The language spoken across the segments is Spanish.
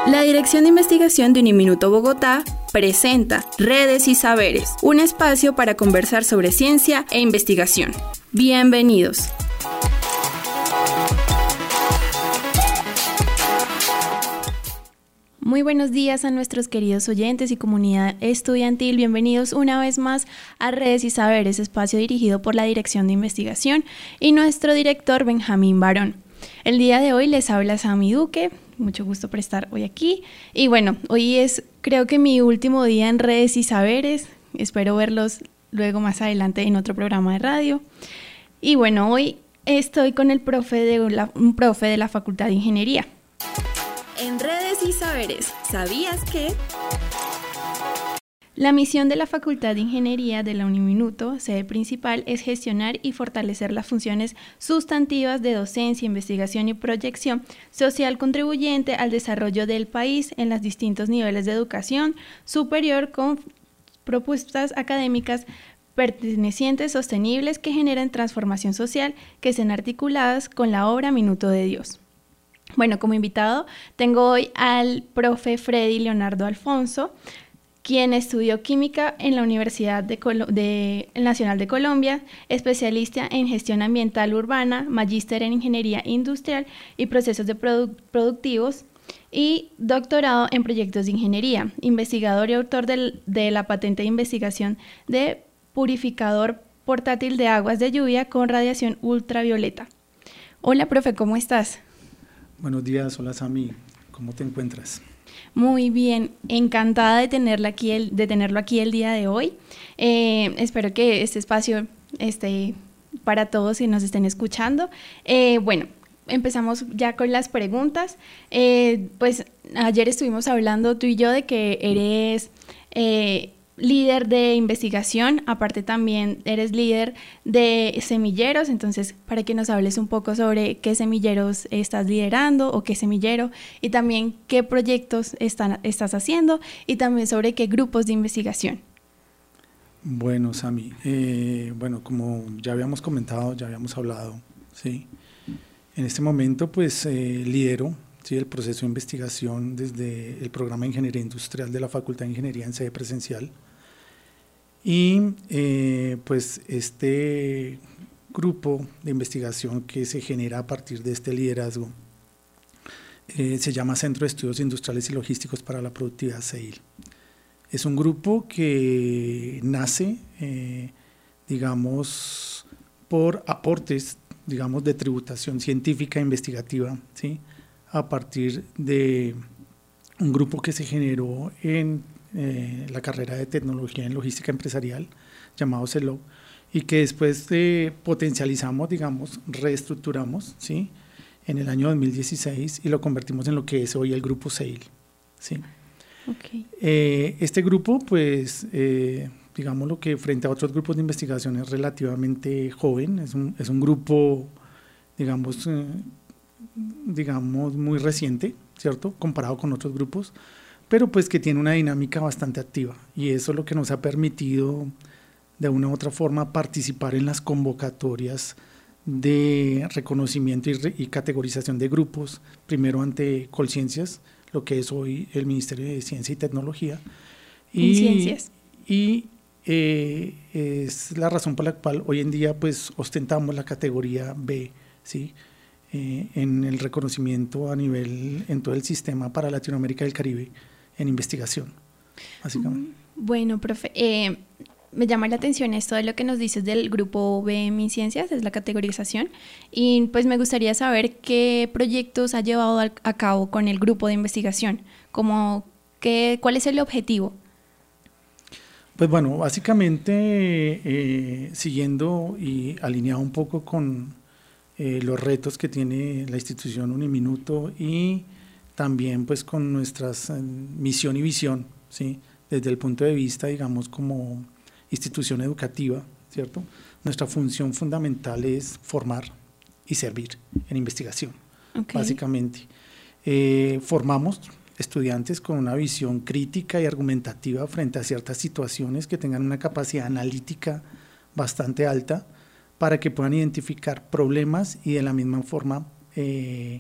La Dirección de Investigación de Uniminuto Bogotá presenta Redes y Saberes, un espacio para conversar sobre ciencia e investigación. Bienvenidos. Muy buenos días a nuestros queridos oyentes y comunidad estudiantil. Bienvenidos una vez más a Redes y Saberes, espacio dirigido por la Dirección de Investigación y nuestro director Benjamín Barón. El día de hoy les habla Sami Duque, mucho gusto por estar hoy aquí. Y bueno, hoy es creo que mi último día en Redes y Saberes, espero verlos luego más adelante en otro programa de radio. Y bueno, hoy estoy con el un profe de la Facultad de Ingeniería. En Redes y Saberes, ¿sabías que? La misión de la Facultad de Ingeniería de la Uniminuto, sede principal, es gestionar y fortalecer las funciones sustantivas de docencia, investigación y proyección social contribuyente al desarrollo del país en los distintos niveles de educación superior con propuestas académicas pertenecientes, sostenibles, que generen transformación social, que sean articuladas con la obra Minuto de Dios. Bueno, como invitado tengo hoy al profe Freddy Leonardo Alfonso, quien estudió química en la Universidad Nacional de Colombia, especialista en gestión ambiental urbana, magíster en ingeniería industrial y procesos productivos y doctorado en proyectos de ingeniería, investigador y autor de la patente de investigación de purificador portátil de aguas de lluvia con radiación ultravioleta. Hola, profe, ¿cómo estás? Buenos días, hola Sami, ¿cómo te encuentras? Muy bien, encantada de tenerlo aquí el día de hoy. Espero que este espacio esté para todos y nos estén escuchando. Bueno, empezamos ya con las preguntas. Pues ayer estuvimos hablando tú y yo de que eres líder de investigación, aparte también eres líder de semilleros, entonces para que nos hables un poco sobre qué semilleros estás liderando o qué semillero y también qué proyectos estás haciendo y también sobre qué grupos de investigación. Bueno, Sami, como ya habíamos comentado, ya habíamos hablado, ¿sí? En este momento pues lidero, ¿sí?, el proceso de investigación desde el programa de Ingeniería Industrial de la Facultad de Ingeniería en sede presencial. Y pues este grupo de investigación que se genera a partir de este liderazgo se llama Centro de Estudios Industriales y Logísticos para la Productividad CEIL. Es un grupo que nace, digamos, por aportes, digamos, de tributación científica e investigativa, ¿sí?, a partir de un grupo que se generó en la carrera de Tecnología en Logística Empresarial, llamado CELOG, y que después potencializamos, digamos, reestructuramos, ¿sí?, en el año 2016 y lo convertimos en lo que es hoy el Grupo CEIL, ¿sí? Okay. Este grupo, pues, digamos lo que frente a otros grupos de investigación es relativamente joven, es un grupo, digamos, muy reciente, ¿cierto?, comparado con otros grupos, pero pues que tiene una dinámica bastante activa y eso es lo que nos ha permitido de una u otra forma participar en las convocatorias de reconocimiento y categorización de grupos, primero ante Colciencias, lo que es hoy el Ministerio de Ciencia y Tecnología. Ciencias. Y es la razón por la cual hoy en día pues ostentamos la categoría B, ¿sí?, en el reconocimiento a nivel, en todo el sistema para Latinoamérica y el Caribe en investigación, básicamente. Bueno, profe, me llama la atención esto de lo que nos dices del grupo B MinCiencias, es la categorización, y pues me gustaría saber qué proyectos ha llevado a cabo con el grupo de investigación, ¿cuál es el objetivo? Pues bueno, básicamente siguiendo y alineado un poco con los retos que tiene la institución Uniminuto y también pues con nuestras misión y visión, ¿sí?, desde el punto de vista, digamos, como institución educativa, ¿cierto? Nuestra función fundamental es formar y servir en investigación, okay, básicamente. Formamos estudiantes con una visión crítica y argumentativa frente a ciertas situaciones que tengan una capacidad analítica bastante alta para que puedan identificar problemas y de la misma forma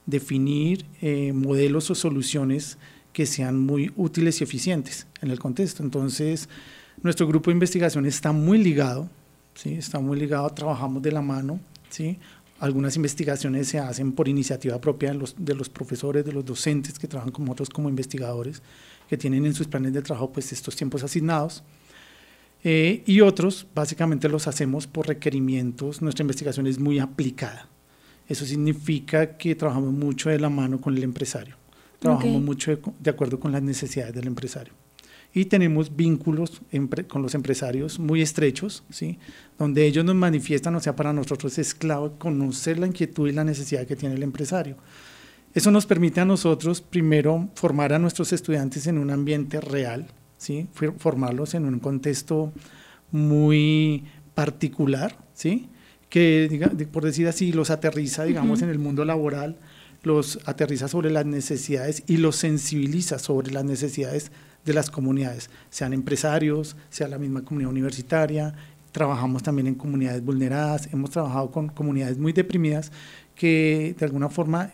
definir modelos o soluciones que sean muy útiles y eficientes en el contexto. Entonces, nuestro grupo de investigación está muy ligado, ¿sí? Está muy ligado, trabajamos de la mano, ¿sí? Algunas investigaciones se hacen por iniciativa propia de los profesores, de los docentes que trabajan con nosotros como investigadores, que tienen en sus planes de trabajo pues estos tiempos asignados, y otros básicamente los hacemos por requerimientos. Nuestra investigación es muy aplicada. Eso significa que trabajamos mucho de la mano con el empresario, trabajamos mucho de acuerdo con las necesidades del empresario. Y tenemos vínculos con los empresarios muy estrechos, ¿sí? Donde ellos nos manifiestan, o sea, para nosotros es clave conocer la inquietud y la necesidad que tiene el empresario. Eso nos permite a nosotros, primero, formar a nuestros estudiantes en un ambiente real, ¿sí? Formarlos en un contexto muy particular, ¿sí? Que, por decir así, los aterriza, digamos, en el mundo laboral, los aterriza sobre las necesidades y los sensibiliza sobre las necesidades de las comunidades, sean empresarios, sea la misma comunidad universitaria. Trabajamos también en comunidades vulneradas, hemos trabajado con comunidades muy deprimidas que de alguna forma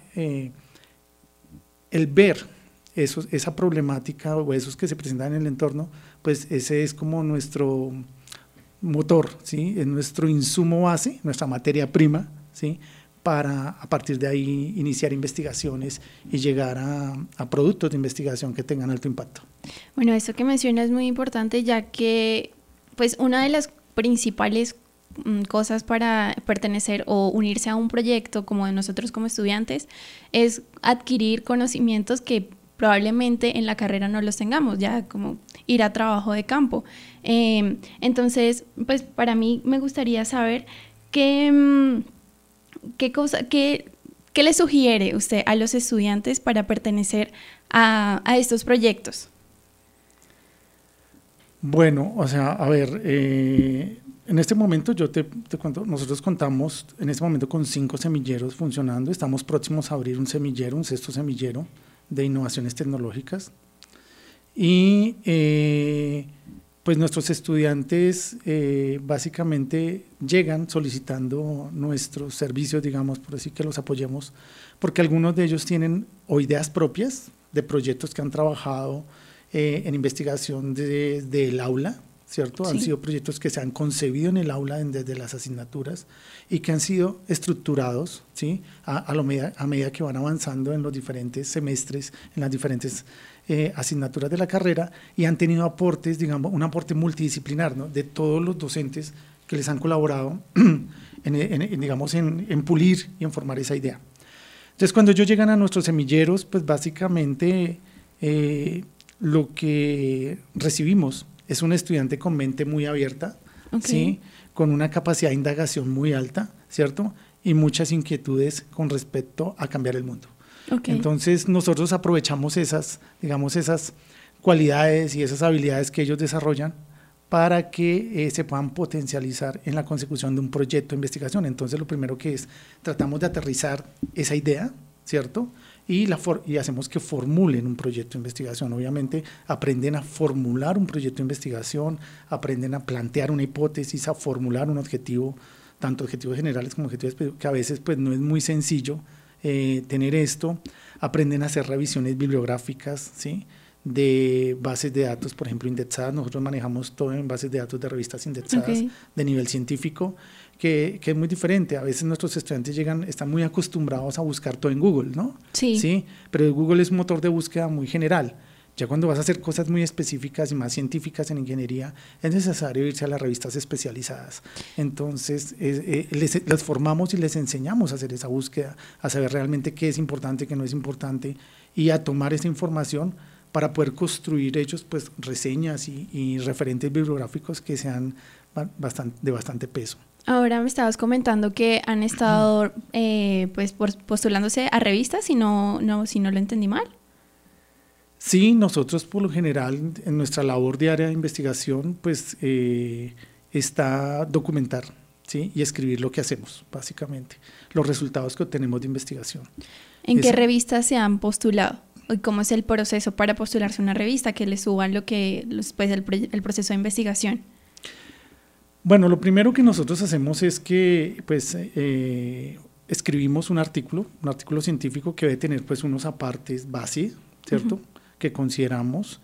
el ver esa problemática o esos que se presentan en el entorno, pues ese es como nuestro motor, ¿sí? Es nuestro insumo base, nuestra materia prima, ¿sí? Para a partir de ahí iniciar investigaciones y llegar a productos de investigación que tengan alto impacto. Bueno, eso que menciona es muy importante, ya que pues una de las principales cosas para pertenecer o unirse a un proyecto como de nosotros como estudiantes es adquirir conocimientos que probablemente en la carrera no los tengamos, ya como ir a trabajo de campo. Entonces, pues para mí me gustaría saber ¿qué le sugiere usted a los estudiantes para pertenecer a estos proyectos? Bueno, o sea, a ver, en este momento yo te cuento, nosotros contamos en este momento con 5 semilleros funcionando, estamos próximos a abrir un semillero, un 6º semillero de innovaciones tecnológicas, y pues nuestros estudiantes básicamente llegan solicitando nuestros servicios, digamos, por decir que los apoyemos, porque algunos de ellos tienen o ideas propias de proyectos que han trabajado en investigación desde el aula, ¿cierto? Sí. Han sido proyectos que se han concebido en el aula desde las asignaturas y que han sido estructurados, ¿sí? a medida que van avanzando en los diferentes semestres, en las diferentes asignaturas de la carrera, y han tenido aportes, digamos, un aporte multidisciplinar, ¿no? De todos los docentes que les han colaborado en pulir y en formar esa idea. Entonces, cuando ellos llegan a nuestros semilleros, pues básicamente lo que recibimos es un estudiante con mente muy abierta, ¿sí? Con una capacidad de indagación muy alta, ¿cierto? Y muchas inquietudes con respecto a cambiar el mundo. Entonces nosotros aprovechamos esas cualidades y esas habilidades que ellos desarrollan para que se puedan potencializar en la consecución de un proyecto de investigación. Entonces lo primero que tratamos de aterrizar esa idea, ¿cierto? Y hacemos que formulen un proyecto de investigación. Obviamente aprenden a formular un proyecto de investigación, aprenden a plantear una hipótesis, a formular un objetivo, tanto objetivos generales como objetivos que a veces pues no es muy sencillo tener esto. Aprenden a hacer revisiones bibliográficas, ¿sí? De bases de datos, por ejemplo, indexadas. Nosotros manejamos todo en bases de datos de revistas indexadas de nivel científico, que es muy diferente. A veces nuestros estudiantes están muy acostumbrados a buscar todo en Google, ¿no? Sí. Pero Google es un motor de búsqueda muy general. Ya cuando vas a hacer cosas muy específicas y más científicas en ingeniería, es necesario irse a las revistas especializadas. Entonces, les formamos y les enseñamos a hacer esa búsqueda, a saber realmente qué es importante, qué no es importante, y a tomar esa información para poder construir ellos pues reseñas y referentes bibliográficos que sean de bastante peso. Ahora me estabas comentando que han estado pues postulándose a revistas, si no lo entendí mal. Sí, nosotros por lo general en nuestra labor diaria de investigación pues está documentar, ¿sí? Y escribir lo que hacemos, básicamente, los resultados que obtenemos de investigación. ¿En qué revistas se han postulado? ¿Cómo es el proceso para postularse a una revista, que les suban el proceso de investigación? Bueno, lo primero que nosotros hacemos es que pues, escribimos un artículo científico que debe tener pues unos apartes base, ¿cierto? Que consideramos,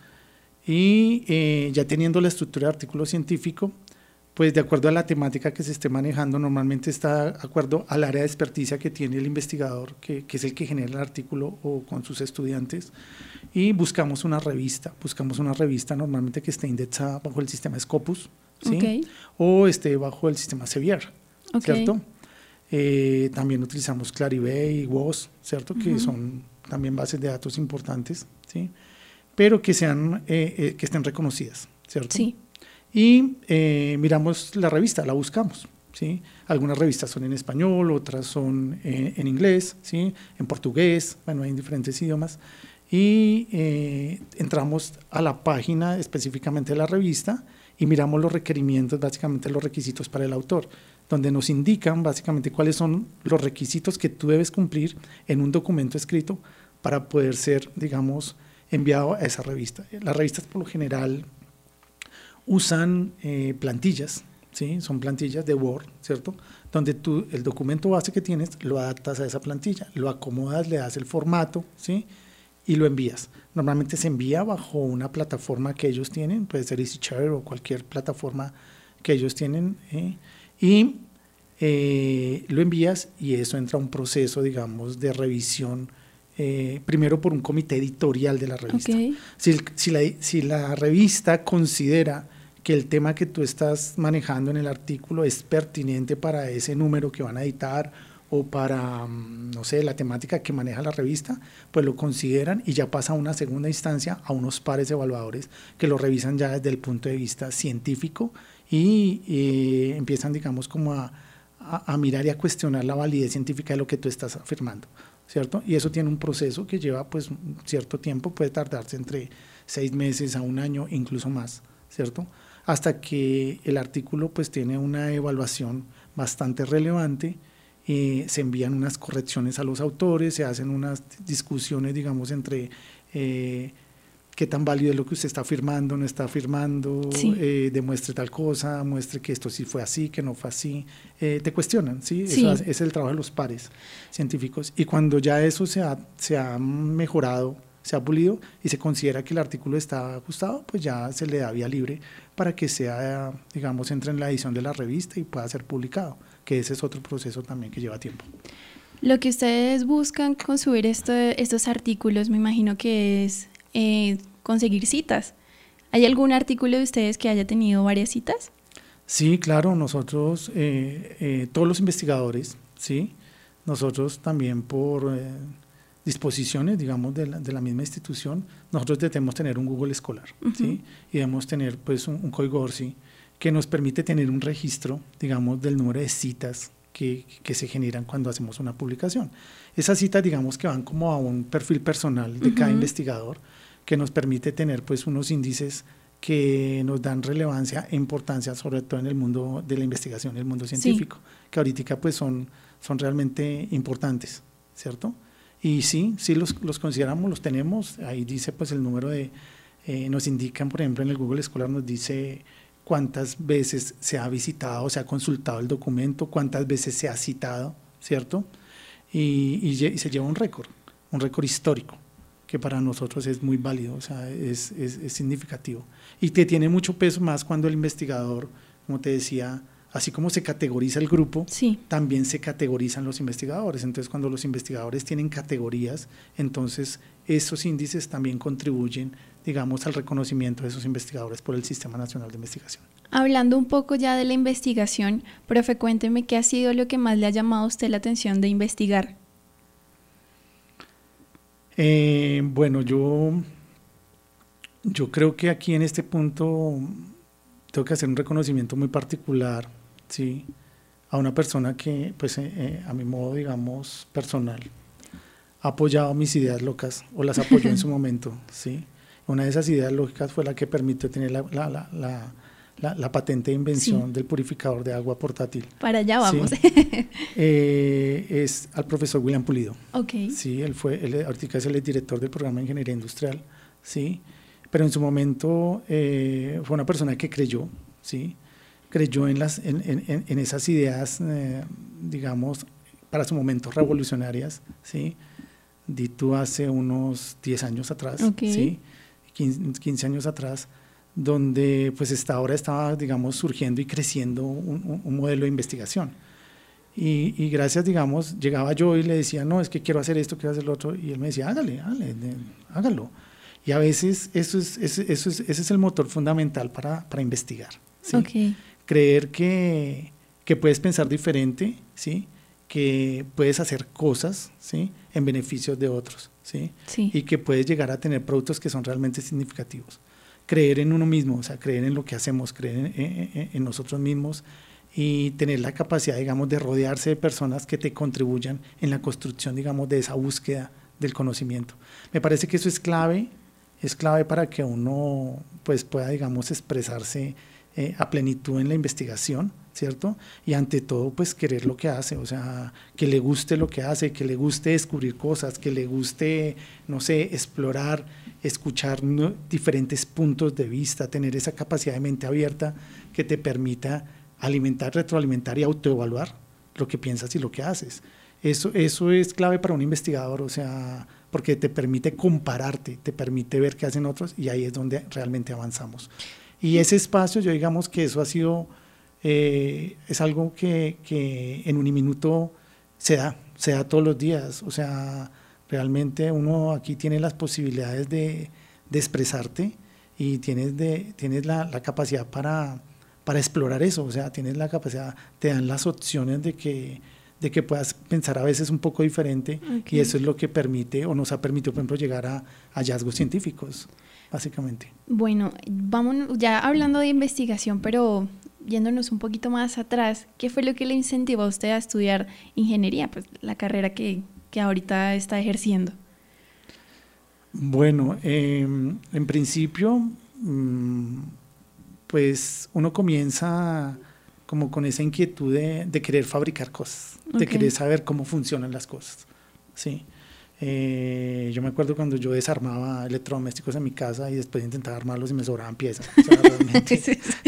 y ya teniendo la estructura de artículo científico, pues de acuerdo a la temática que se esté manejando, normalmente está de acuerdo al área de experticia que tiene el investigador, que es el que genera el artículo o con sus estudiantes, y buscamos una revista normalmente que esté indexada bajo el sistema Scopus, ¿sí? O esté bajo el sistema Sevier, ¿cierto? También utilizamos Clarivate y WOS, ¿cierto? Que son también bases de datos importantes, ¿sí? Pero que sean, que estén reconocidas, ¿cierto? Sí. Y miramos la revista, la buscamos, ¿sí? Algunas revistas son en español, otras son en inglés, ¿sí? En portugués, bueno, hay en diferentes idiomas. Y entramos a la página específicamente de la revista y miramos los requerimientos, básicamente los requisitos para el autor, donde nos indican básicamente cuáles son los requisitos que tú debes cumplir en un documento escrito para poder ser, digamos, enviado a esa revista. Las revistas por lo general usan plantillas, ¿sí? Son plantillas de Word, ¿cierto? Donde tú el documento base que tienes lo adaptas a esa plantilla, lo acomodas, le das el formato, ¿sí? Y lo envías. Normalmente se envía bajo una plataforma que ellos tienen, puede ser EasyShare o cualquier plataforma que ellos tienen, y lo envías y eso entra a un proceso, digamos, de revisión, primero por un comité editorial de la revista. Si la revista considera que el tema que tú estás manejando en el artículo es pertinente para ese número que van a editar o para, no sé, la temática que maneja la revista, pues lo consideran y ya pasa a una segunda instancia a unos pares evaluadores que lo revisan ya desde el punto de vista científico y empiezan, digamos, como a mirar y a cuestionar la validez científica de lo que tú estás afirmando, ¿cierto? Y eso tiene un proceso que lleva pues cierto tiempo, puede tardarse entre 6 meses a 1 año, incluso más, ¿cierto? Hasta que el artículo pues tiene una evaluación bastante relevante. Se envían unas correcciones a los autores, se hacen unas discusiones, digamos, entre qué tan válido es lo que usted está afirmando, no está afirmando, sí. Demuestre tal cosa, muestre que esto sí fue así, que no fue así, te cuestionan, ¿sí? Sí. Eso es el trabajo de los pares científicos. Y cuando ya eso se ha mejorado, se ha pulido y se considera que el artículo está ajustado, pues ya se le da vía libre para que sea, digamos, entre en la edición de la revista y pueda ser publicado, que ese es otro proceso también que lleva tiempo. Lo que ustedes buscan con subir estos artículos, me imagino que es conseguir citas. ¿Hay algún artículo de ustedes que haya tenido varias citas? Sí, claro, nosotros, todos los investigadores, ¿sí? Nosotros también por disposiciones, digamos, de la misma institución, nosotros debemos tener un Google Scholar, ¿sí? Y debemos tener pues un código ORCID que nos permite tener un registro, digamos, del número de citas que se generan cuando hacemos una publicación. Esas citas, digamos, que van como a un perfil personal de cada investigador, que nos permite tener pues unos índices que nos dan relevancia e importancia, sobre todo en el mundo de la investigación, el mundo científico, que ahorita pues son realmente importantes, ¿cierto? Y sí los consideramos, los tenemos, ahí dice pues el número de, nos indican, por ejemplo, en el Google Scholar nos dice cuántas veces se ha visitado, se ha consultado el documento, cuántas veces se ha citado, ¿cierto? Y se lleva un récord histórico, que para nosotros es muy válido, o sea, es significativo. Y que tiene mucho peso más cuando el investigador, como te decía, así como se categoriza el grupo, también se categorizan los investigadores. Entonces, cuando los investigadores tienen categorías, entonces esos índices también contribuyen, digamos, al reconocimiento de esos investigadores por el Sistema Nacional de Investigación. Hablando un poco ya de la investigación, profe, cuénteme qué ha sido lo que más le ha llamado a usted la atención de investigar. Bueno, yo creo que aquí en este punto tengo que hacer un reconocimiento muy particular, ¿sí? A una persona que, pues, a mi modo, digamos, personal, ha apoyado mis ideas locas o las apoyó en su momento, ¿sí? Una de esas ideas lógicas fue la que permitió tener la patente de invención del purificador de agua portátil. Para allá vamos. ¿Sí? Es al profesor William Pulido. Okay. Sí, ahorita es el director del programa de Ingeniería Industrial, ¿sí? Pero en su momento fue una persona que creyó, ¿sí? Creyó en esas ideas, digamos, para su momento revolucionarias, ¿sí? Di tú hace unos 10 años atrás, ¿sí? 15 años atrás, donde pues ahora estaba, digamos, surgiendo y creciendo un modelo de investigación. Y gracias, digamos, llegaba yo y le decía, no, es que quiero hacer esto, quiero hacer lo otro, y él me decía, hágalo. Y a veces ese es el motor fundamental para investigar, ¿sí? Creer que puedes pensar diferente, ¿sí? Que puedes hacer cosas, ¿sí? En beneficio de otros, ¿sí? Y que puedes llegar a tener productos que son realmente significativos. Creer en uno mismo, o sea, creer en lo que hacemos, creer en nosotros mismos y tener la capacidad, digamos, de rodearse de personas que te contribuyan en la construcción, digamos, de esa búsqueda del conocimiento. Me parece que eso es clave para que uno pues pueda, digamos, expresarse a plenitud en la investigación, ¿cierto? Y ante todo, pues querer lo que hace, o sea, que le guste lo que hace, que le guste descubrir cosas, que le guste, no sé, explorar, escuchar diferentes puntos de vista, tener esa capacidad de mente abierta que te permita alimentar, retroalimentar y autoevaluar lo que piensas y lo que haces. Eso es clave para un investigador, o sea, porque te permite compararte, te permite ver qué hacen otros y ahí es donde realmente avanzamos. Y ese espacio, yo digamos que eso ha sido, es algo que en Uniminuto se da todos los días, o sea, realmente uno aquí tiene las posibilidades de expresarte y tienes la capacidad para explorar eso, o sea, tienes la capacidad, te dan las opciones de que puedas pensar a veces un poco diferente y eso es lo que permite o nos ha permitido, por ejemplo, llegar a hallazgos científicos, básicamente. Bueno, vámonos ya hablando de investigación, pero yéndonos un poquito más atrás, ¿qué fue lo que le incentivó a usted a estudiar ingeniería, pues la carrera que ahorita está ejerciendo? Bueno, en principio, pues uno comienza como con esa inquietud de querer fabricar cosas, de querer saber cómo funcionan las cosas, ¿sí? Yo me acuerdo cuando yo desarmaba electrodomésticos en mi casa y después intentaba armarlos y me sobraban piezas, o sea, realmente,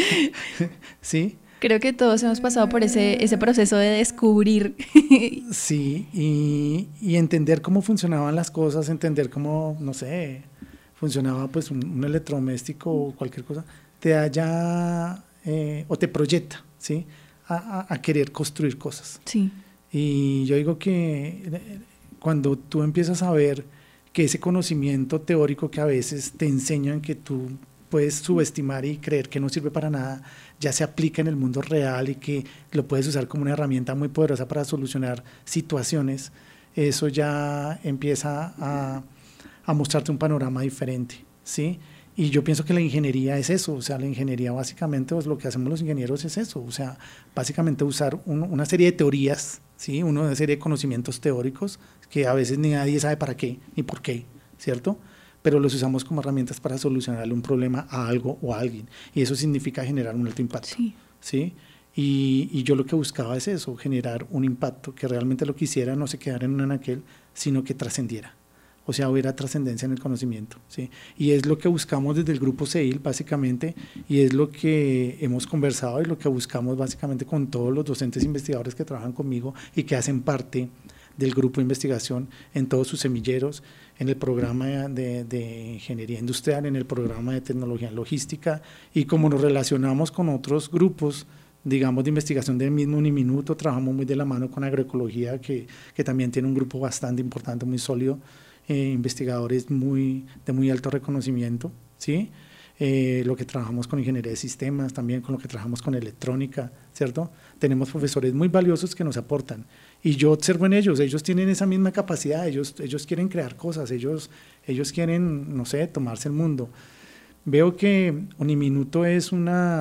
¿sí? Creo que todos hemos pasado por ese proceso de descubrir. Sí, y entender cómo funcionaban las cosas, entender cómo, no sé, funcionaba pues un electrodoméstico o cualquier cosa, te haya o te proyecta, ¿sí? A querer construir cosas. Sí. Y yo digo que cuando tú empiezas a ver que ese conocimiento teórico que a veces te enseñan que tú puedes subestimar y creer que no sirve para nada, ya se aplica en el mundo real y que lo puedes usar como una herramienta muy poderosa para solucionar situaciones, eso ya empieza a mostrarte un panorama diferente, ¿sí? Y yo pienso que la ingeniería es eso, o sea, la ingeniería básicamente, pues, lo que hacemos los ingenieros es eso, o sea, básicamente usar una serie de teorías, ¿sí? Una serie de conocimientos teóricos que a veces ni nadie sabe para qué ni por qué, ¿cierto? Pero los usamos como herramientas para solucionarle un problema a algo o a alguien, y eso significa generar un alto impacto, ¿sí? Y yo lo que buscaba es eso, generar un impacto, que realmente lo que hiciera no se quedara en un anaquel, sino que trascendiera. O sea, hubiera trascendencia en el conocimiento, ¿sí? Y es lo que buscamos desde el grupo CEIL, básicamente, y es lo que hemos conversado y lo que buscamos básicamente con todos los docentes investigadores que trabajan conmigo y que hacen parte del grupo de investigación en todos sus semilleros, en el programa de ingeniería industrial, en el programa de tecnología en logística, y como nos relacionamos con otros grupos, digamos, de investigación del mismo Uniminuto, trabajamos muy de la mano con agroecología, que también tiene un grupo bastante importante, muy sólido, investigadores de muy alto reconocimiento, ¿sí? Lo que trabajamos con ingeniería de sistemas, también con lo que trabajamos con electrónica, ¿cierto? Tenemos profesores muy valiosos que nos aportan y yo observo en ellos tienen esa misma capacidad, ellos quieren crear cosas, ellos quieren, no sé, tomarse el mundo. Veo que Uniminuto es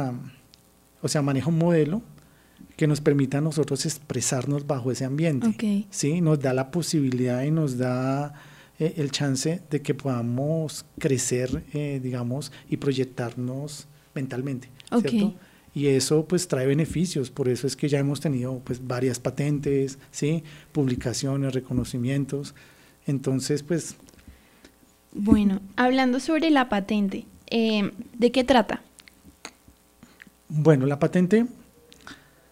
maneja un modelo que nos permita a nosotros expresarnos bajo ese ambiente, ¿sí? Nos da la posibilidad y nos da el chance de que podamos crecer, digamos, y proyectarnos mentalmente, ¿cierto? Y eso pues trae beneficios, por eso es que ya hemos tenido pues varias patentes, ¿sí? Publicaciones, reconocimientos, entonces pues... Bueno, hablando sobre la patente, ¿de qué trata? Bueno, la patente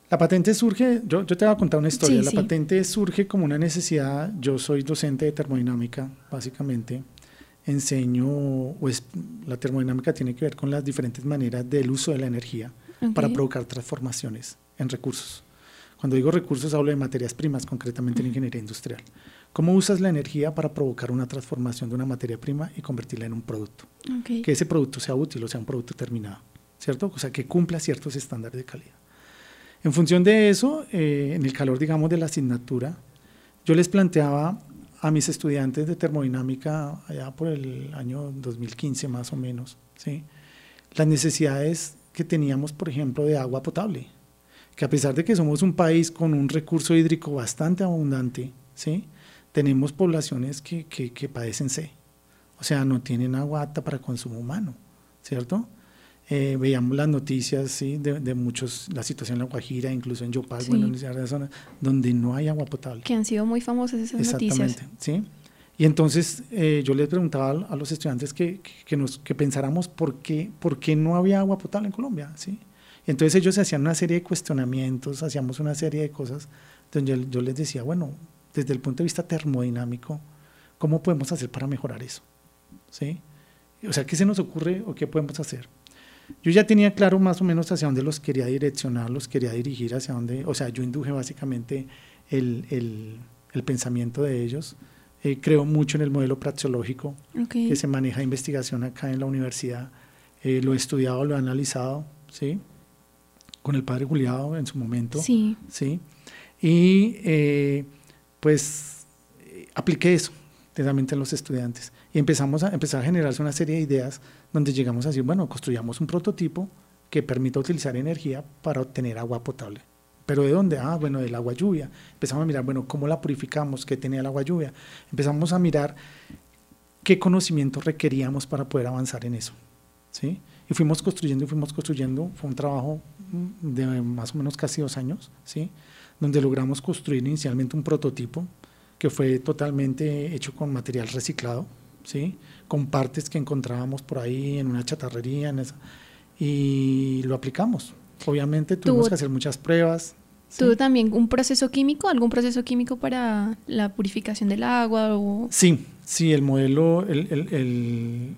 La patente surge, yo te voy a contar una historia. Sí, La sí. patente surge como una necesidad. Yo soy docente de termodinámica, básicamente. Enseño, pues la termodinámica tiene que ver con las diferentes maneras del uso de la energía para provocar transformaciones en recursos. Cuando digo recursos hablo de materias primas, concretamente en ingeniería industrial. ¿Cómo usas la energía para provocar una transformación de una materia prima y convertirla en un producto? Que ese producto sea útil, o sea, un producto terminado, ¿cierto? O sea, que cumpla ciertos estándares de calidad. En función de eso, en el calor, digamos, de la asignatura, yo les planteaba a mis estudiantes de termodinámica, allá por el año 2015 más o menos, ¿sí?, las necesidades que teníamos, por ejemplo, de agua potable, que a pesar de que somos un país con un recurso hídrico bastante abundante, ¿sí?, tenemos poblaciones que padecen sed, o sea, no tienen agua apta para consumo humano, ¿cierto? Veíamos las noticias, ¿sí?, de muchos, la situación en La Guajira, incluso en Yopal, Sí. bueno, en ciertas zonas donde no hay agua potable. Que han sido muy famosas esas noticias. Exactamente, ¿sí? Y entonces yo les preguntaba a los estudiantes que pensáramos por qué no había agua potable en Colombia, ¿sí? Y entonces ellos hacían una serie de cuestionamientos, hacíamos una serie de cosas donde yo les decía, bueno, desde el punto de vista termodinámico, ¿cómo podemos hacer para mejorar eso? ¿Sí? O sea, ¿qué se nos ocurre o qué podemos hacer? Yo ya tenía claro más o menos hacia dónde los quería direccionar, los quería dirigir hacia dónde, o sea, yo induje básicamente el pensamiento de ellos. Creo mucho en el modelo praxeológico que se maneja de investigación acá en la universidad. Lo he estudiado, lo he analizado, ¿sí?, con el padre Juliado en su momento. Sí. ¿Sí? Y pues apliqué eso directamente a los estudiantes y empezamos a generarse una serie de ideas donde llegamos a decir, bueno, construyamos un prototipo que permita utilizar energía para obtener agua potable. ¿Pero de dónde? Ah, bueno, del agua lluvia. Empezamos a mirar, bueno, ¿cómo la purificamos? ¿Qué tenía el agua lluvia? Empezamos a mirar qué conocimiento requeríamos para poder avanzar en eso, ¿sí? Y fuimos construyendo, fue un trabajo de más o menos casi 2 años, ¿sí?, donde logramos construir inicialmente un prototipo que fue totalmente hecho con material reciclado, ¿sí?, con partes que encontrábamos por ahí en una chatarrería, y lo aplicamos. Obviamente tuvimos que hacer muchas pruebas. ¿Tuvo también algún proceso químico para la purificación del agua? Sí, el modelo, el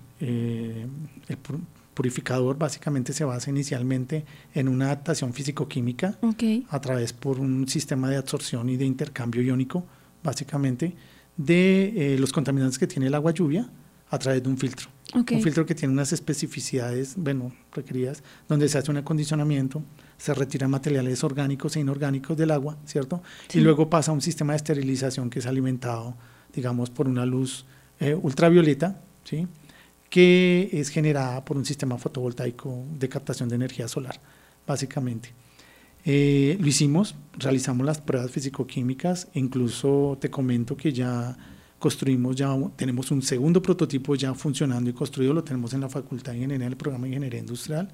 purificador básicamente se basa inicialmente en una adaptación físico-química a través por un sistema de absorción y de intercambio iónico, básicamente, de los contaminantes que tiene el agua lluvia a través de un filtro. Un filtro que tiene unas especificidades, requeridas, donde se hace un acondicionamiento, se retiran materiales orgánicos e inorgánicos del agua, ¿cierto? Sí. Y luego pasa a un sistema de esterilización que es alimentado, digamos, por una luz ultravioleta, ¿sí?, que es generada por un sistema fotovoltaico de captación de energía solar, básicamente. Lo hicimos, realizamos las pruebas físico-químicas, incluso te comento que ya tenemos un segundo prototipo ya funcionando y construido, lo tenemos en la Facultad de Ingeniería, en el programa de Ingeniería Industrial,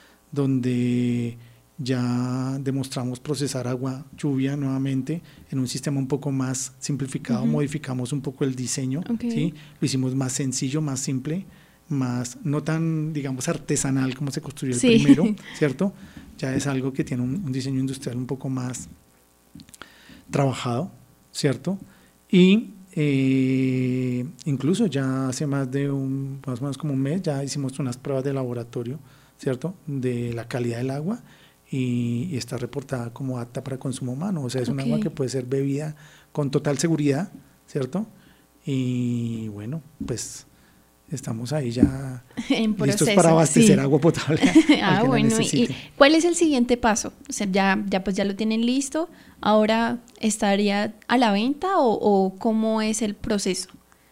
donde ya demostramos procesar agua lluvia nuevamente en un sistema un poco más simplificado, modificamos un poco el diseño, ¿sí?, lo hicimos más sencillo, más simple, más no tan, digamos, artesanal como se construyó el primero, ¿cierto? Ya es algo que tiene un diseño industrial un poco más trabajado, ¿cierto? Y incluso ya hace más o menos como un mes, ya hicimos unas pruebas de laboratorio, ¿cierto?, de la calidad del agua y está reportada como apta para consumo humano, o sea, es un agua que puede ser bebida con total seguridad, ¿cierto? Y bueno, pues estamos ahí ya listos para abastecer agua potable. Bueno, ¿y cuál es el siguiente paso? O sea, pues ya lo tienen listo, ¿ahora estaría a la venta o cómo es el proceso?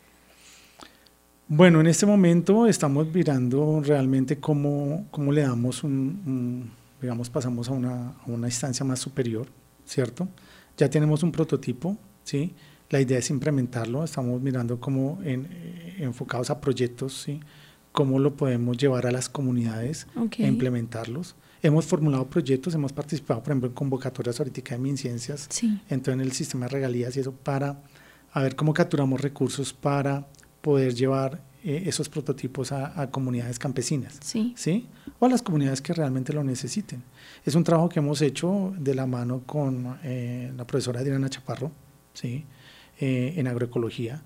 Bueno, en este momento estamos mirando realmente cómo le damos digamos, pasamos a una instancia más superior, ¿cierto? Ya tenemos un prototipo, ¿sí? La idea es implementarlo, estamos mirando cómo enfocados a proyectos, ¿sí?, cómo lo podemos llevar a las comunidades e implementarlos. Hemos formulado proyectos, hemos participado, por ejemplo, en convocatorias ahorita de MinCiencias, entró en el sistema de regalías y eso para a ver cómo capturamos recursos para poder llevar esos prototipos a comunidades campesinas, Sí. ¿sí? O a las comunidades que realmente lo necesiten. Es un trabajo que hemos hecho de la mano con la profesora Adriana Chaparro, ¿sí? En agroecología,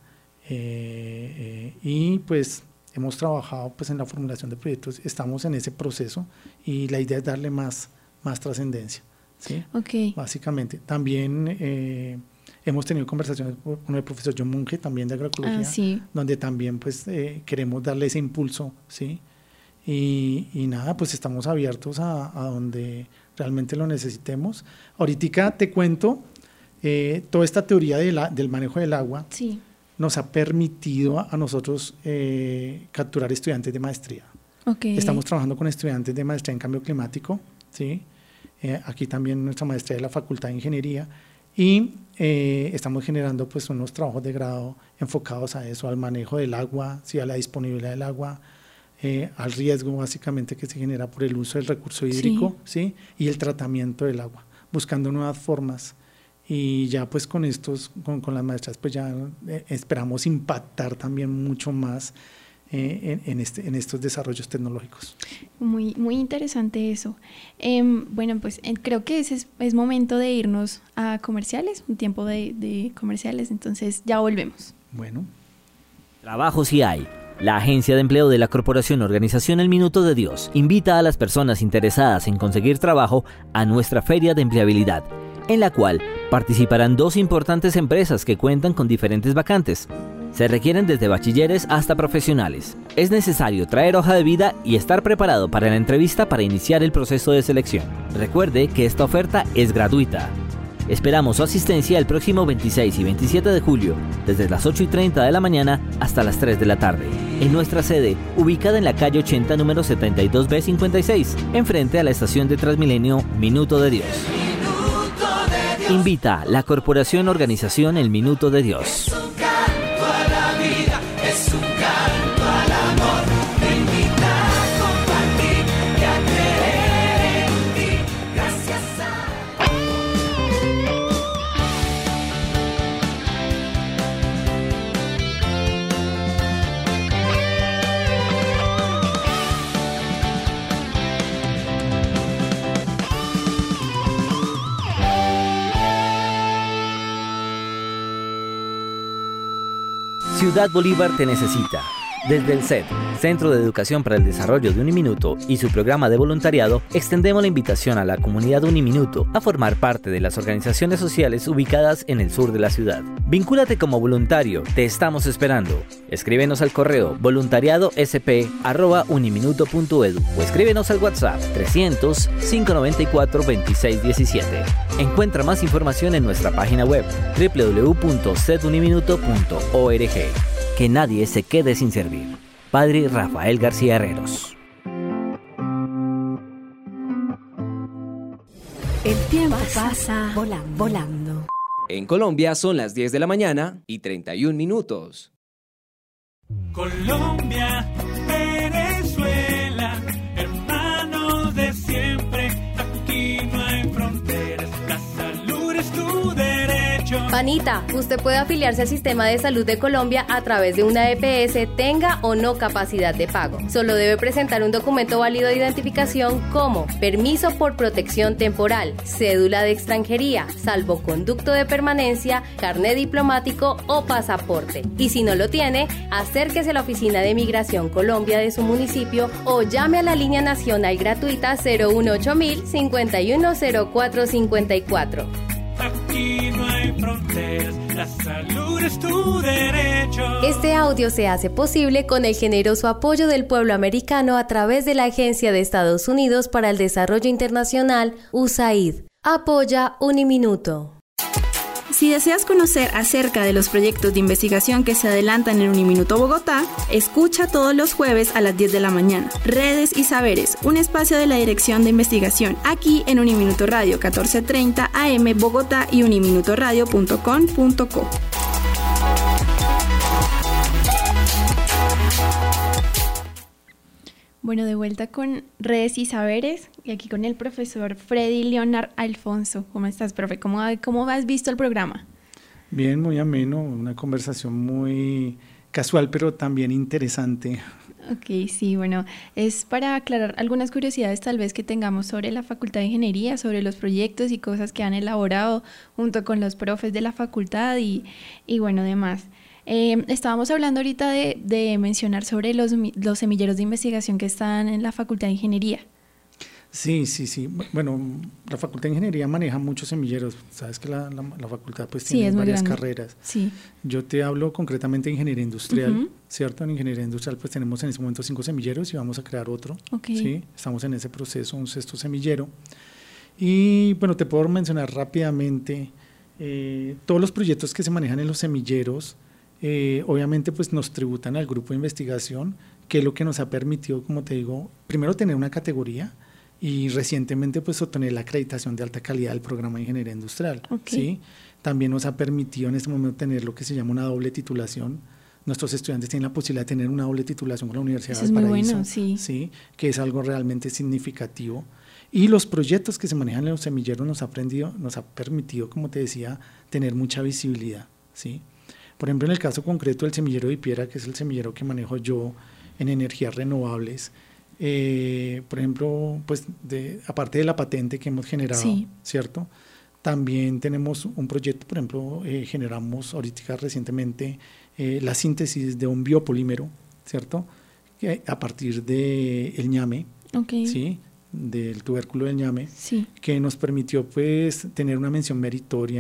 y pues hemos trabajado pues en la formulación de proyectos, estamos en ese proceso y la idea es darle más trascendencia, ¿sí? Ok. Básicamente. También hemos tenido conversaciones con el profesor John Munge, también de agroecología, Sí. donde también pues queremos darle ese impulso, ¿sí? Y nada, pues estamos abiertos a donde realmente lo necesitemos. Ahorita te cuento, toda esta teoría del manejo del agua Sí. nos ha permitido a nosotros capturar estudiantes de maestría. Okay. Estamos trabajando con estudiantes de maestría en cambio climático, ¿sí? Aquí también nuestra maestría de la Facultad de Ingeniería, y estamos generando pues unos trabajos de grado enfocados a eso, al manejo del agua, ¿sí? A la disponibilidad del agua, al riesgo básicamente que se genera por el uso del recurso hídrico, ¿sí? Y el tratamiento del agua, buscando nuevas formas. Y ya pues con las maestras pues ya esperamos impactar también mucho más en estos desarrollos tecnológicos. Muy, muy interesante eso. Bueno, pues creo que es momento de irnos a comerciales, un tiempo de comerciales, entonces ya volvemos. Bueno. Trabajo sí hay. La Agencia de Empleo de la Corporación Organización El Minuto de Dios invita a las personas interesadas en conseguir trabajo a nuestra Feria de Empleabilidad, en la cual participarán 2 importantes empresas que cuentan con diferentes vacantes. Se requieren desde bachilleres hasta profesionales. Es necesario traer hoja de vida y estar preparado para la entrevista para iniciar el proceso de selección. Recuerde que esta oferta es gratuita. Esperamos su asistencia el próximo 26 y 27 de julio, desde las 8:30 de la mañana hasta las 3 de la tarde, en nuestra sede, ubicada en la calle 80, número 72B56, enfrente a la estación de Transmilenio Minuto de Dios. Invita la Corporación Organización El Minuto de Dios. Ciudad Bolívar te necesita. Desde el CED, Centro de Educación para el Desarrollo de Uniminuto, y su programa de voluntariado, extendemos la invitación a la comunidad Uniminuto a formar parte de las organizaciones sociales ubicadas en el sur de la ciudad. Vincúlate como voluntario, te estamos esperando. Escríbenos al correo voluntariadosp@uniminuto.edu o escríbenos al WhatsApp 300-594-2617. Encuentra más información en nuestra página web www.ceduniminuto.org. Que nadie se quede sin servir. Padre Rafael García Herreros. El tiempo pasa volando. En Colombia son las 10 de la mañana y 31 minutos. Colombia, Venezuela, hermanos de siempre, aquí no hay fronteras, la salud es tu derecho. Panita, usted puede afiliarse al Sistema de Salud de Colombia a través de una EPS, tenga o no capacidad de pago. Solo debe presentar un documento válido de identificación como permiso por protección temporal, cédula de extranjería, salvoconducto de permanencia, carnet diplomático o pasaporte. Y si no lo tiene, acérquese a la Oficina de Migración Colombia de su municipio o llame a la línea nacional gratuita 018.000 510454. Aquí no hay fronteras, la salud es tu derecho. Este audio se hace posible con el generoso apoyo del pueblo americano a través de la Agencia de Estados Unidos para el Desarrollo Internacional, USAID. Apoya Uniminuto. Si deseas conocer acerca de los proyectos de investigación que se adelantan en Uniminuto Bogotá, escucha todos los jueves a las 10 de la mañana. Redes y Saberes, un espacio de la Dirección de Investigación, aquí en Uniminuto Radio 1430 AM Bogotá y uniminutoradio.com.co. Bueno, de vuelta con Redes y Saberes y aquí con el profesor Freddy Leonard Alfonso. ¿Cómo estás, profe? ¿Cómo has visto el programa? Bien, muy ameno, una conversación muy casual, pero también interesante. Ok, sí, bueno, es para aclarar algunas curiosidades tal vez que tengamos sobre la Facultad de Ingeniería, sobre los proyectos y cosas que han elaborado junto con los profes de la facultad y bueno, demás. Estábamos hablando ahorita de mencionar sobre los semilleros de investigación que están en la Facultad de Ingeniería. Sí. Bueno, la Facultad de Ingeniería maneja muchos semilleros. Sabes que la facultad pues tiene varias carreras. Sí. Yo te hablo concretamente de Ingeniería Industrial, ¿cierto? En Ingeniería Industrial pues tenemos en este momento 5 semilleros y vamos a crear otro. Okay. ¿Sí? Estamos en ese proceso, un 6º semillero. Y bueno, te puedo mencionar rápidamente todos los proyectos que se manejan en los semilleros. Obviamente pues nos tributan al grupo de investigación, que es lo que nos ha permitido, como te digo, primero tener una categoría y recientemente pues obtener la acreditación de alta calidad del programa de Ingeniería Industrial. Okay. ¿Sí? También nos ha permitido en este momento tener lo que se llama una doble titulación. Nuestros estudiantes tienen la posibilidad de tener una doble titulación con la Universidad de Valparaíso. Eso es muy bueno, sí. ¿Sí? Que es algo realmente significativo. Y los proyectos que se manejan en los semilleros nos ha permitido, como te decía, tener mucha visibilidad. ¿Sí? Por ejemplo, en el caso concreto del semillero de Ipiera, que es el semillero que manejo yo en energías renovables, por ejemplo, pues aparte de la patente que hemos generado, sí, ¿cierto? También tenemos un proyecto, por ejemplo, generamos ahorita recientemente la síntesis de un biopolímero, ¿cierto? A partir del ñame, okay, ¿sí? Del tubérculo del ñame, sí, que nos permitió pues tener una mención meritoria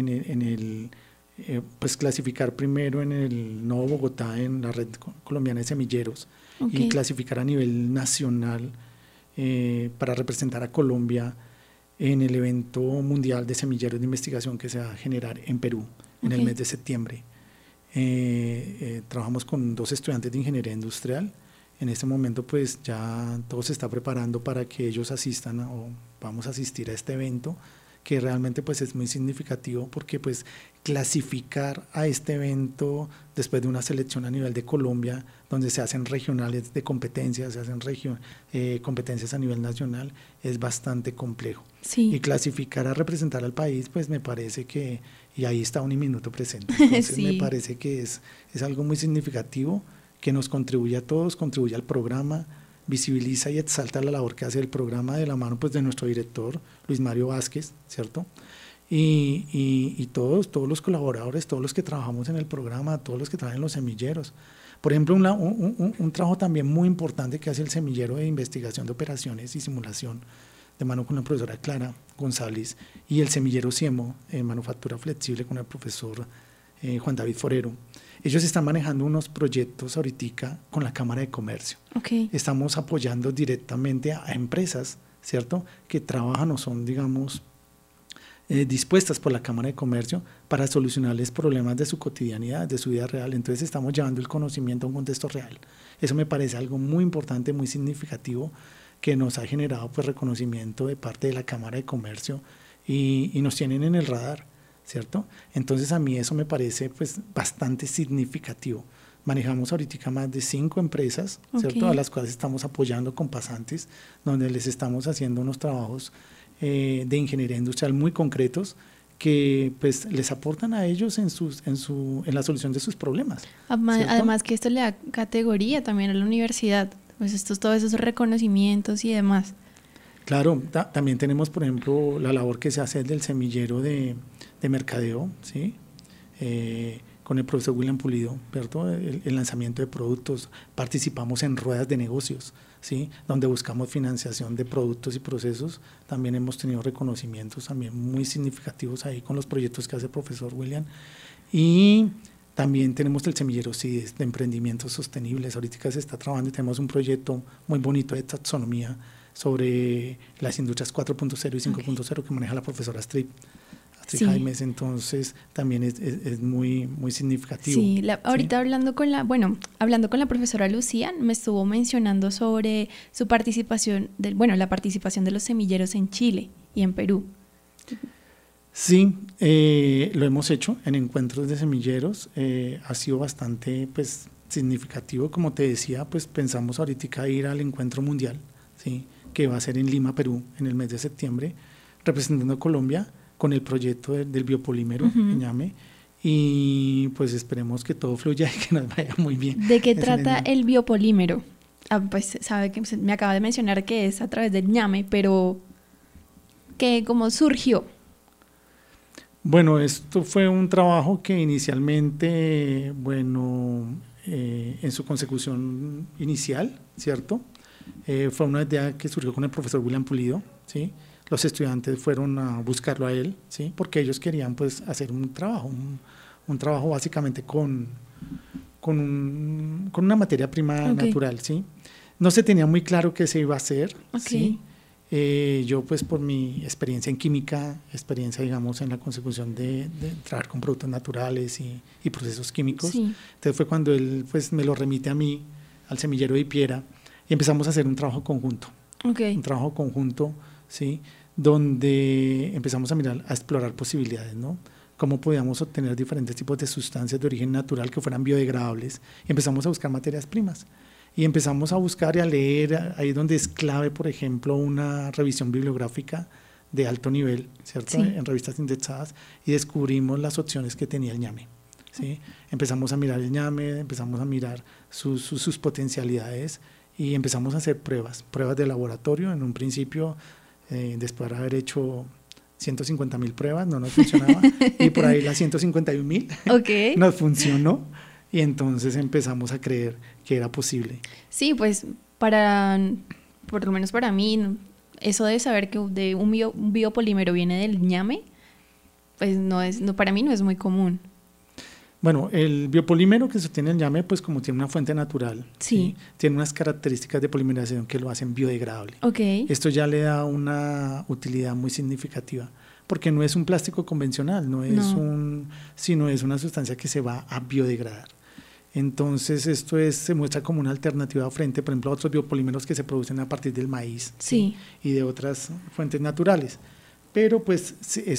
pues clasificar primero en el Nodo Bogotá, en la red colombiana de semilleros, okay, y clasificar a nivel nacional para representar a Colombia en el evento mundial de semilleros de investigación que se va a generar en Perú, en el mes de septiembre. Trabajamos con 2 estudiantes de Ingeniería Industrial. En este momento pues ya todo se está preparando para que ellos asistan o vamos a asistir a este evento, que realmente pues es muy significativo porque pues clasificar a este evento después de una selección a nivel de Colombia, donde se hacen regionales de competencias, se hacen competencias a nivel nacional, es bastante complejo. Sí. Y clasificar a representar al país, pues me parece que, y ahí está Uniminuto presente, entonces sí, me parece que es algo muy significativo, que nos contribuye a todos, contribuye al programa, visibiliza y exalta la labor que hace el programa de la mano pues de nuestro director Luis Mario Vázquez, ¿cierto? Y todos los colaboradores, todos los que trabajamos en el programa, todos los que trabajan en los semilleros. Por ejemplo, un trabajo también muy importante que hace el semillero de investigación de operaciones y simulación, de mano con la profesora Clara González, y el semillero CIEMO, manufactura flexible, con el profesor Juan David Forero. Ellos están manejando unos proyectos ahorita con la Cámara de Comercio. Okay. Estamos apoyando directamente a empresas, ¿cierto?, que trabajan o son, digamos, dispuestas por la Cámara de Comercio para solucionarles problemas de su cotidianidad, de su vida real. Entonces estamos llevando el conocimiento a un contexto real. Eso me parece algo muy importante, muy significativo, que nos ha generado pues reconocimiento de parte de la Cámara de Comercio y nos tienen en el radar, ¿cierto? Entonces a mí eso me parece pues bastante significativo. Manejamos ahorita más de 5 empresas, ¿cierto? Okay. A las cuales estamos apoyando con pasantes, donde les estamos haciendo unos trabajos de ingeniería industrial muy concretos que pues les aportan a ellos en la solución de sus problemas. Además que esto le da categoría también a la universidad, pues todos esos reconocimientos y demás. Claro, también tenemos, por ejemplo, la labor que se hace del semillero de mercadeo, ¿sí? Con el profesor William Pulido, ¿cierto? El lanzamiento de productos, participamos en ruedas de negocios, ¿sí? Donde buscamos financiación de productos y procesos. También hemos tenido reconocimientos también muy significativos ahí con los proyectos que hace el profesor William. Y también tenemos el semillero CIDES de emprendimientos sostenibles. Ahorita se está trabajando y tenemos un proyecto muy bonito de taxonomía sobre las industrias 4.0 y 5.0 que maneja la profesora Astrid Jaimes, entonces también es muy, muy significativo. Sí, ahorita hablando con la profesora Lucía, me estuvo mencionando sobre su participación, la participación de los semilleros en Chile y en Perú. Sí, lo hemos hecho en encuentros de semilleros, ha sido bastante pues significativo, como te decía, pues pensamos ahorita ir al encuentro mundial, ¿sí?, que va a ser en Lima, Perú, en el mes de septiembre, representando a Colombia con el proyecto del biopolímero, ñame, y pues esperemos que todo fluya y que nos vaya muy bien. ¿De qué trata el biopolímero? Pues sabe que me acaba de mencionar que es a través del ñame, pero ¿cómo surgió? Bueno, esto fue un trabajo que inicialmente, bueno, en su consecución inicial, ¿cierto? Fue una idea que surgió con el profesor William Pulido, ¿sí? Los estudiantes fueron a buscarlo a él, ¿sí? Porque ellos querían pues hacer un trabajo básicamente con una materia prima natural, ¿sí? No se tenía muy claro qué se iba a hacer, ¿sí? Yo pues por mi experiencia en química, experiencia digamos en la consecución de trabajar con productos naturales y procesos químicos, entonces fue cuando él pues me lo remite a mí, al semillero de Ipiera, y empezamos a hacer un trabajo conjunto, un trabajo conjunto, ¿sí? Donde empezamos a mirar, a explorar posibilidades, ¿no? Cómo podíamos obtener diferentes tipos de sustancias de origen natural que fueran biodegradables, y empezamos a buscar materias primas. Y empezamos a buscar y a leer, ahí donde es clave, por ejemplo, una revisión bibliográfica de alto nivel, ¿cierto? En revistas indexadas, y descubrimos las opciones que tenía el ñame, ¿sí? Empezamos a mirar el ñame, empezamos a mirar sus potencialidades y empezamos a hacer pruebas de laboratorio. En un principio, después de haber hecho 150.000 pruebas, no nos funcionaba, y por ahí las 151.000 nos funcionó. Y entonces empezamos a creer que era posible. Sí, pues por lo menos para mí, eso de saber que de un biopolímero viene del ñame, pues para mí no es muy común. Bueno, el biopolímero que sostiene el ñame, pues como tiene una fuente natural, ¿sí? Tiene unas características de polimerización que lo hacen biodegradable. Esto ya le da una utilidad muy significativa, porque no es un plástico convencional, sino es una sustancia que se va a biodegradar. Entonces esto se muestra como una alternativa frente, por ejemplo, a otros biopolímeros que se producen a partir del maíz, ¿sí? Y de otras fuentes naturales. Pero pues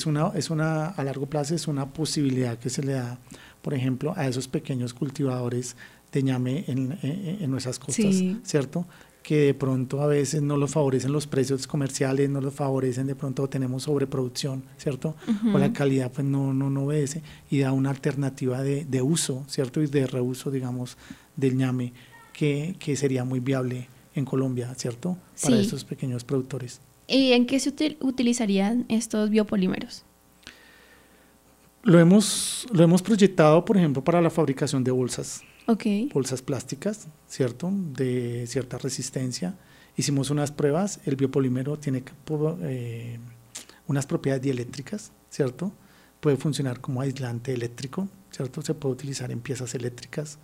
a largo plazo es una posibilidad que se le da, por ejemplo, a esos pequeños cultivadores de ñame en nuestras costas, ¿cierto? Que de pronto a veces no los favorecen los precios comerciales, no los favorecen, de pronto tenemos sobreproducción, ¿cierto? O la calidad pues no obedece, y da una alternativa de uso, ¿cierto? Y de reuso, digamos, del ñame, que sería muy viable en Colombia, ¿cierto? Para estos pequeños productores. ¿Y en qué se utilizarían estos biopolímeros? Lo hemos proyectado, por ejemplo, para la fabricación de bolsas. Bolsas plásticas, ¿cierto? De cierta resistencia. Hicimos unas pruebas, el biopolímero tiene unas propiedades dieléctricas, ¿cierto? Puede funcionar como aislante eléctrico, ¿cierto? Se puede utilizar en piezas eléctricas,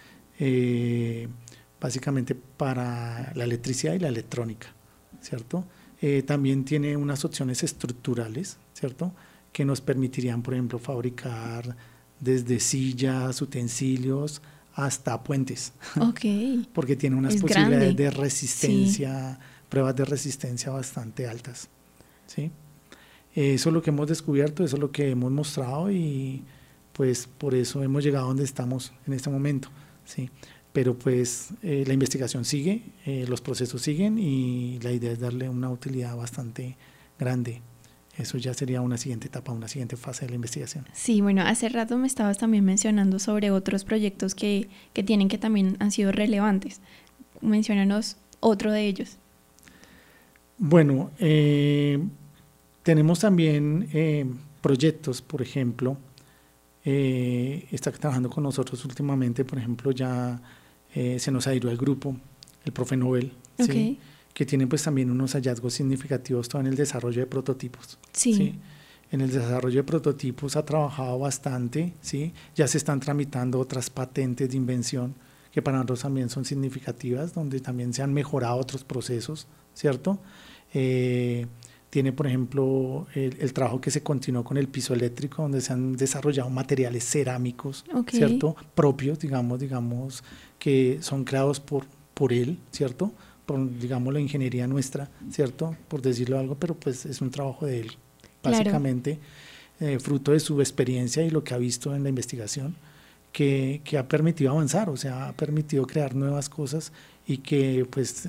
básicamente para la electricidad y la electrónica, ¿cierto? También tiene unas opciones estructurales, ¿cierto? Que nos permitirían, por ejemplo, fabricar desde sillas, utensilios, hasta puentes, porque tiene unas posibilidades de resistencia, pruebas de resistencia bastante altas, ¿sí? Eso es lo que hemos descubierto, eso es lo que hemos mostrado, y pues por eso hemos llegado a donde estamos en este momento, ¿sí? Pero pues la investigación sigue, los procesos siguen, y la idea es darle una utilidad bastante grande. Eso ya sería una siguiente etapa, una siguiente fase de la investigación. Sí, bueno, hace rato me estabas también mencionando sobre otros proyectos que tienen, que también han sido relevantes. Menciónanos otro de ellos. Bueno, tenemos también proyectos, por ejemplo, está trabajando con nosotros últimamente, por ejemplo, ya se nos adhirió al grupo, el profe Nobel, ¿sí? Que tiene pues también unos hallazgos significativos todo en el desarrollo de prototipos. ¿Sí? En el desarrollo de prototipos ha trabajado bastante, ¿sí? Ya se están tramitando otras patentes de invención que para nosotros también son significativas, donde también se han mejorado otros procesos, ¿cierto? Tiene, por ejemplo, el trabajo que se continuó con el piso eléctrico, donde se han desarrollado materiales cerámicos, ¿cierto? Propios, digamos, que son creados por él, ¿cierto? Por, digamos, la ingeniería nuestra, ¿cierto? Por decirlo algo, pero pues es un trabajo de él, básicamente, fruto de su experiencia y lo que ha visto en la investigación, que ha permitido avanzar, o sea, ha permitido crear nuevas cosas, y que pues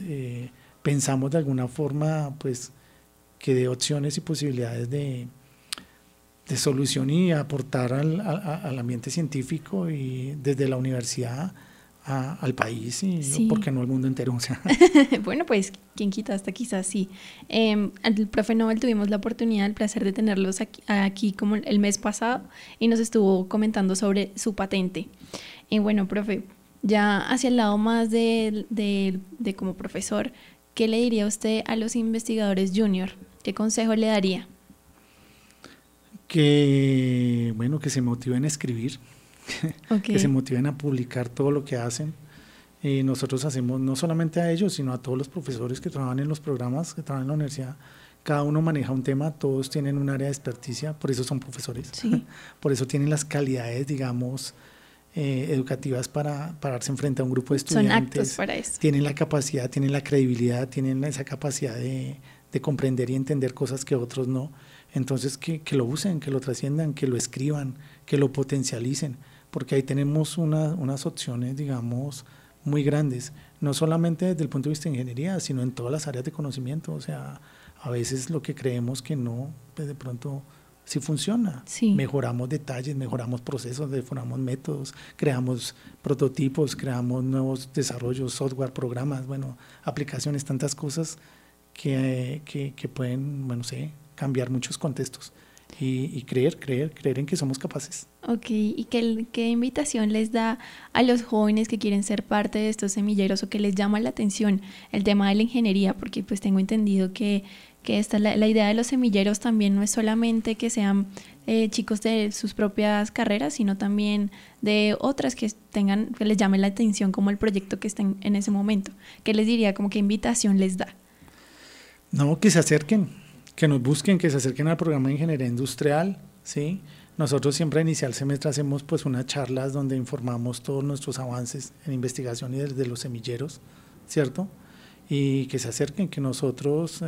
pensamos de alguna forma pues que dé opciones y posibilidades de solución y aportar al ambiente científico y desde la universidad al país y, sí. ¿por qué no al mundo entero? O sea. Bueno, pues, ¿quién quita? Hasta quizás sí. El profe Nobel tuvimos la oportunidad, el placer de tenerlos aquí como el mes pasado y nos estuvo comentando sobre su patente. Y bueno, profe, ya hacia el lado más de como profesor, ¿qué le diría usted a los investigadores junior? ¿Qué consejo le daría? Que se motiven a escribir, okay. Que se motiven a publicar todo lo que hacen. Y nosotros hacemos no solamente a ellos, sino a todos los profesores que trabajan en los programas, que trabajan en la universidad. Cada uno maneja un tema, todos tienen un área de experticia, por eso son profesores. Sí. Por eso tienen las calidades, digamos, educativas para pararse enfrente a un grupo de estudiantes. Son aptos para eso. Tienen la capacidad, tienen la credibilidad, tienen esa capacidad de comprender y entender cosas que otros no. Entonces, que lo usen, que lo trasciendan, que lo escriban, que lo potencialicen, porque ahí tenemos unas opciones, digamos, muy grandes, no solamente desde el punto de vista de ingeniería, sino en todas las áreas de conocimiento. O sea, a veces lo que creemos que no, pues de pronto sí funciona. Sí. Mejoramos detalles, mejoramos procesos, mejoramos métodos, creamos prototipos, creamos nuevos desarrollos, software, programas, aplicaciones, tantas cosas que pueden, cambiar muchos contextos y creer en que somos capaces. Ok, ¿y qué invitación les da a los jóvenes que quieren ser parte de estos semilleros o que les llama la atención el tema de la ingeniería? Porque pues tengo entendido que esta, la idea de los semilleros también no es solamente que sean chicos de sus propias carreras, sino también de otras que les llame la atención como el proyecto que estén en ese momento. ¿Qué les diría? Como qué invitación les da. No, que se acerquen, que nos busquen, que se acerquen al programa de ingeniería industrial, ¿sí? Nosotros siempre a iniciar el semestre hacemos pues unas charlas donde informamos todos nuestros avances en investigación y desde los semilleros, ¿cierto? Y que se acerquen, que nosotros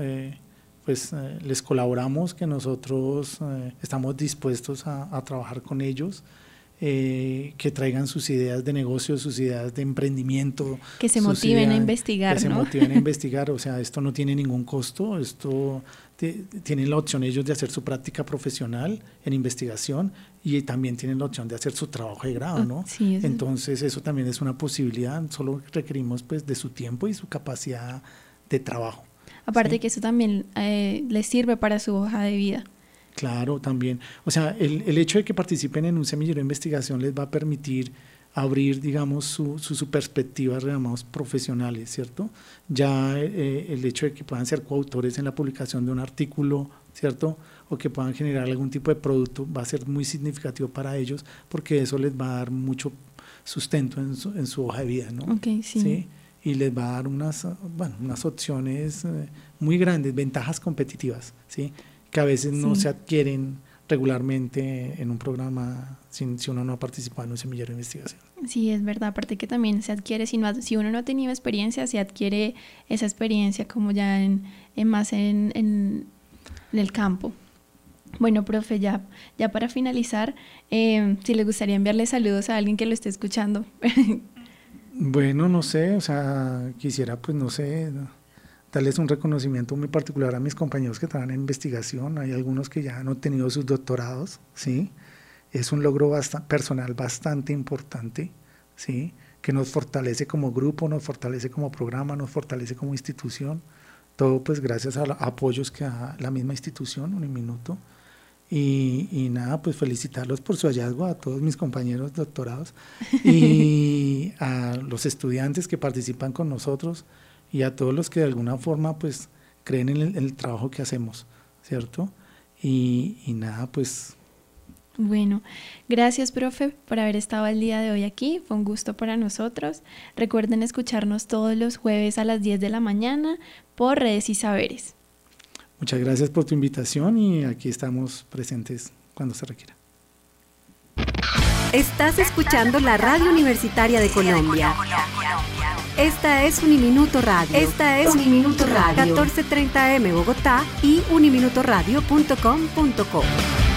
les colaboramos, que nosotros estamos dispuestos a trabajar con ellos, que traigan sus ideas de negocio, sus ideas de emprendimiento. Que se motiven a investigar, que se motiven a investigar, o sea, esto no tiene ningún costo, esto tienen la opción ellos de hacer su práctica profesional en investigación y también tienen la opción de hacer su trabajo de grado, ¿no? Sí, entonces eso también es una posibilidad, solo requerimos pues de su tiempo y su capacidad de trabajo. Aparte ¿sí? que eso también les sirve para su hoja de vida. Claro, también. O sea, el hecho de que participen en un semillero de investigación les va a permitir abrir, digamos, su perspectiva, digamos, profesionales, ¿cierto? Ya el hecho de que puedan ser coautores en la publicación de un artículo, ¿cierto? O que puedan generar algún tipo de producto va a ser muy significativo para ellos porque eso les va a dar mucho sustento en su hoja de vida, ¿no? Okay, sí. ¿Sí? Y les va a dar unas opciones muy grandes, ventajas competitivas, ¿sí? Que a veces no se adquieren regularmente en un programa si uno no ha participado en un semillero de investigación. Sí, es verdad, aparte que también se adquiere, si uno no ha tenido experiencia, se adquiere esa experiencia como ya más en el campo. Bueno, profe, ya para finalizar, si le gustaría enviarle saludos a alguien que lo esté escuchando. Bueno, no sé, o sea, quisiera pues no sé, darles un reconocimiento muy particular a mis compañeros que trabajan en investigación. Hay algunos que ya han obtenido sus doctorados, ¿sí? Es un logro personal bastante importante, ¿sí? Que nos fortalece como grupo, nos fortalece como programa, nos fortalece como institución. Todo pues gracias a apoyos que da la misma institución, Uniminuto. Y nada, pues felicitarlos por su hallazgo a todos mis compañeros doctorados y a los estudiantes que participan con nosotros y a todos los que de alguna forma pues creen en el trabajo que hacemos, ¿cierto? Y nada, pues... Bueno, gracias, profe, por haber estado el día de hoy aquí. Fue un gusto para nosotros. Recuerden escucharnos todos los jueves a las 10 de la mañana por Redes y Saberes. Muchas gracias por tu invitación y aquí estamos presentes cuando se requiera. Estás escuchando la Radio Universitaria de Colombia. Esta es Uniminuto Radio. 14:30 AM Bogotá y uniminutoradio.com.co.